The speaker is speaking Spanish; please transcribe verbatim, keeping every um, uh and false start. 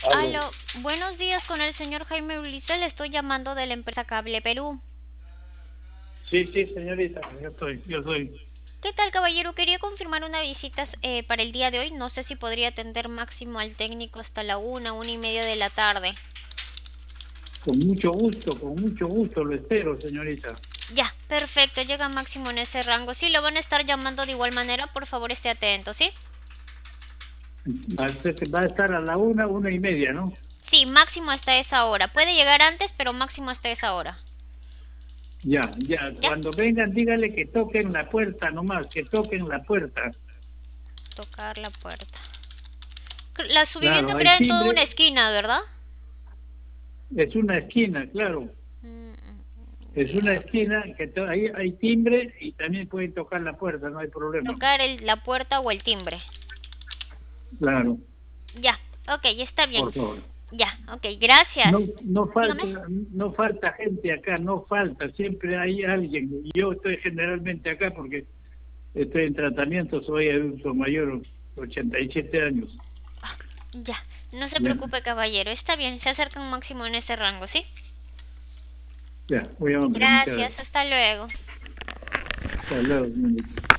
Aló. Aló, buenos días con el señor Jaime Ulises, le estoy llamando de la empresa Cable Perú. Sí, sí, señorita, yo estoy, yo soy. ¿Qué tal, caballero? Quería confirmar una visita eh, para el día de hoy. No sé si podría atender máximo al técnico hasta la una, una y media de la tarde. Con mucho gusto, con mucho gusto lo espero, señorita. Ya, perfecto, llega máximo en ese rango. Sí, lo van a estar llamando de igual manera, por favor esté atento, ¿sí? Va a ser- va a estar a la una, una y media, ¿no? Sí, máximo hasta esa hora. Puede llegar antes, pero máximo hasta esa hora. Ya, ya. ¿Ya? Cuando vengan, dígale que toquen la puerta nomás, que toquen la puerta. Tocar la puerta. La, su Claro, vivienda hay queda en toda una timbre, esquina, ¿verdad? es una esquina, claro. Mm, Es una ya. esquina que to- ahí hay timbre y también pueden tocar la puerta, no hay problema. Tocar el- la puerta o el timbre. Claro, Ya, ok, está bien. por favor. Ya, ok, No, gracias. no Dígame. falta, no falta gente acá, no falta, siempre hay alguien. Yo estoy generalmente acá porque estoy en tratamiento, soy adulto mayor, ochenta y siete años. Ya, no se Ya, preocupe, caballero. Está bien, se acerca un máximo en ese rango, ¿sí? ya, muy amable, muchas Gracias, gracias. hasta luego. Hasta luego, señorita.